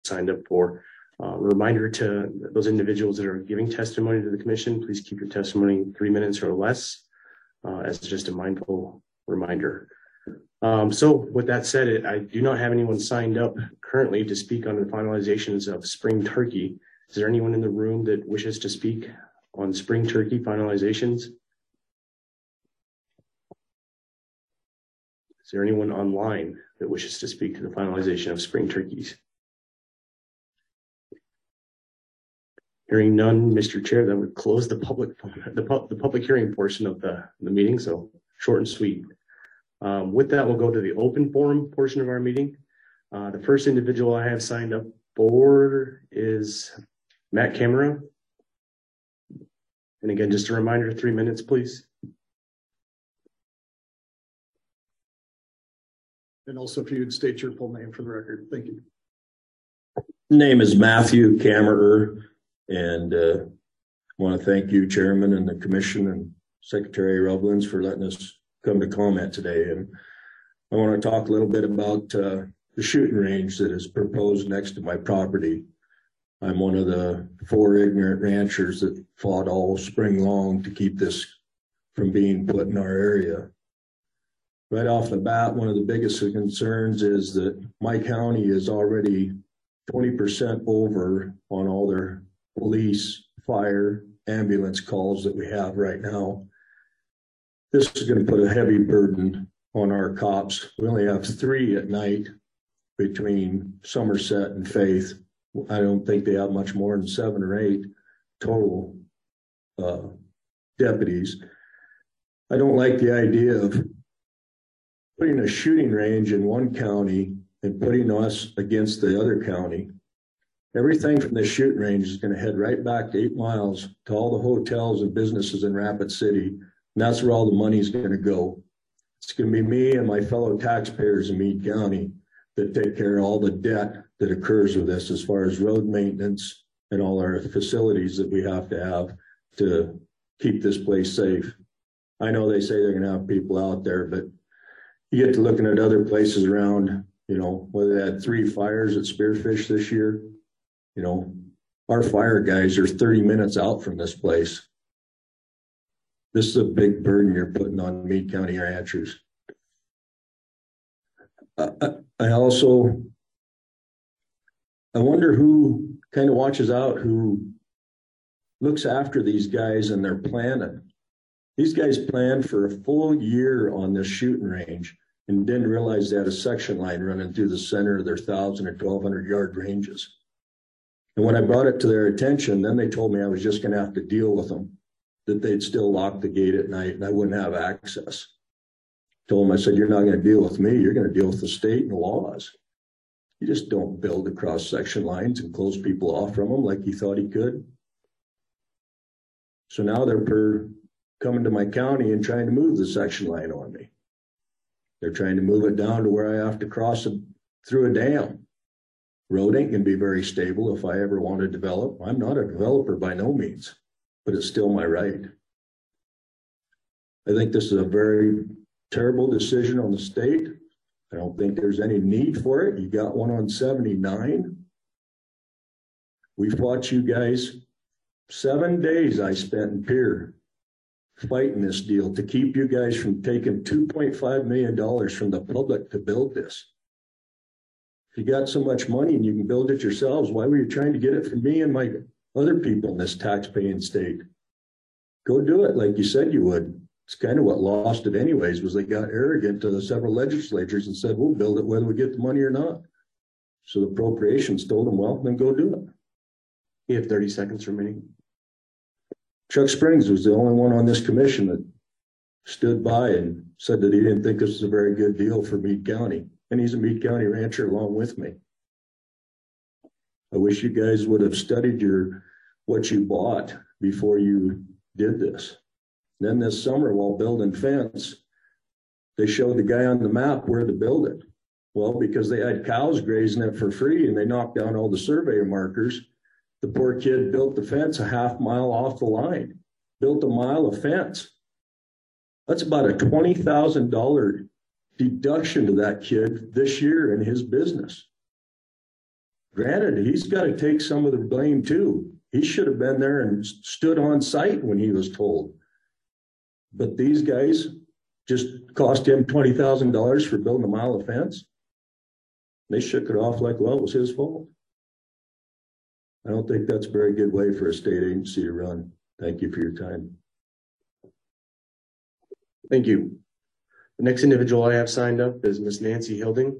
signed up for. Reminder to those individuals that are giving testimony to the commission, please keep your testimony 3 minutes or less, as just a mindful reminder. So with that said, I do not have anyone signed up currently to speak on the finalizations of spring turkey. Is there anyone in the room that wishes to speak on spring turkey finalizations? Is there anyone online that wishes to speak to the finalization of spring turkeys? Hearing none, Mr. Chair, that would close the public hearing portion of the meeting. So short and sweet. With that, we'll go to the open forum portion of our meeting. The first individual I have signed up for is Matt Camera. And again, just a reminder, 3 minutes, please. And also, if you'd state your full name for the record. Thank you. Name is Matthew Kammerer, and I want to thank you, Chairman, and the Commission, and Secretary Rublins for letting us come to comment today. And I want to talk a little bit about the shooting range that is proposed next to my property. I'm one of the 4 ignorant ranchers that fought all spring long to keep this from being put in our area. Right off the bat, one of the biggest concerns is that my county is already 20% over on all their police, fire, ambulance calls that we have right now. This is going to put a heavy burden on our cops. We only have 3 at night between Somerset and Faith. I don't think they have much more than 7 or 8 total deputies. I don't like the idea of putting a shooting range in one county and putting us against the other county. Everything from the shooting range is going to head right back 8 miles to all the hotels and businesses in Rapid City. And that's where all the money is going to go. It's going to be me and my fellow taxpayers in Meade County that take care of all the debt that occurs with this, as far as road maintenance and all our facilities that we have to keep this place safe. I know they say they're going to have people out there, but you get to looking at other places around, you know, whether they had 3 fires at Spearfish this year, you know, our fire guys are 30 minutes out from this place. This is a big burden you're putting on Meade County ranchers. I wonder who kind of watches out, who looks after these guys and their planning. These guys planned for a full year on this shooting range and didn't realize they had a section line running through the center of their 1,000 or 1,200 yard ranges. And when I brought it to their attention, then they told me I was just going to have to deal with them, that they'd still lock the gate at night and I wouldn't have access. Told them, I said, you're not going to deal with me. You're going to deal with the state and the laws. You just don't build across section lines and close people off from them like he thought he could. So now they're coming to my county and trying to move the section line on me. They're trying to move it down to where I have to cross it through a dam. Road ain't going to be very stable if I ever want to develop. I'm not a developer by no means, but it's still my right. I think this is a very terrible decision on the state. I don't think there's any need for it. You got one on 79. We fought you guys. 7 days I spent in Pierre fighting this deal to keep you guys from taking $2.5 million from the public to build this. If you got so much money and you can build it yourselves, why were you trying to get it from me and my other people in this tax-paying state? Go do it like you said you would. It's kind of what lost it anyways, was they got arrogant to the several legislatures and said, we'll build it whether we get the money or not. So the appropriations told them, well, then go do it. You have 30 seconds remaining. Chuck Springs was the only one on this commission that stood by and said that he didn't think this was a very good deal for Meade County. And he's a Meade County rancher along with me. I wish you guys would have studied what you bought before you did this. Then this summer, while building fence, they showed the guy on the map where to build it. Well, because they had cows grazing it for free and they knocked down all the surveyor markers, the poor kid built the fence a half mile off the line, built a mile of fence. That's about a $20,000 deduction to that kid this year in his business. Granted, he's got to take some of the blame too. He should have been there and stood on site when he was told. But these guys just cost him $20,000 for building a mile of fence. They shook it off like, well, it was his fault. I don't think that's a very good way for a state agency to run. Thank you for your time. Thank you. The next individual I have signed up is Miss Nancy Hilding.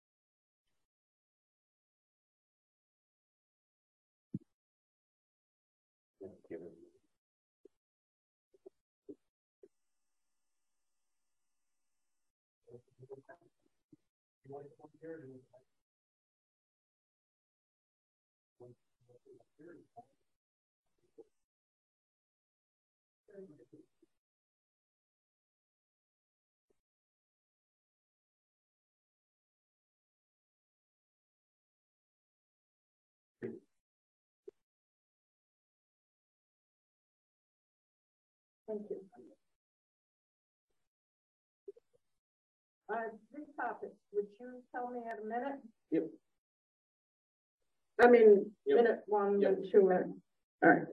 Thank you. Three topics. Would you tell me at a minute? Yep. I mean, Yep. minute one Yep. and 2 minutes. All right.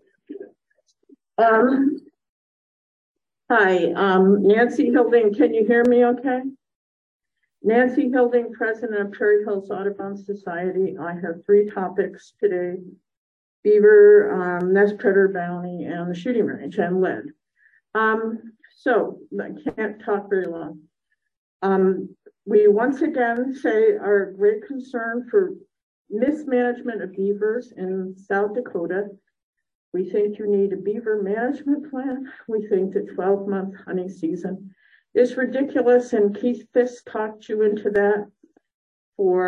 Hi, Nancy Hilding. Can you hear me okay? Nancy Hilding, president of Prairie Hills Audubon Society. I have 3 topics today: beaver, nest predator bounty, and the shooting range and lead. So I can't talk very long. We once again say our great concern for mismanagement of beavers in South Dakota. We think you need a beaver management plan. We think the 12-month hunting season is ridiculous, and Keith Fisk talked you into that for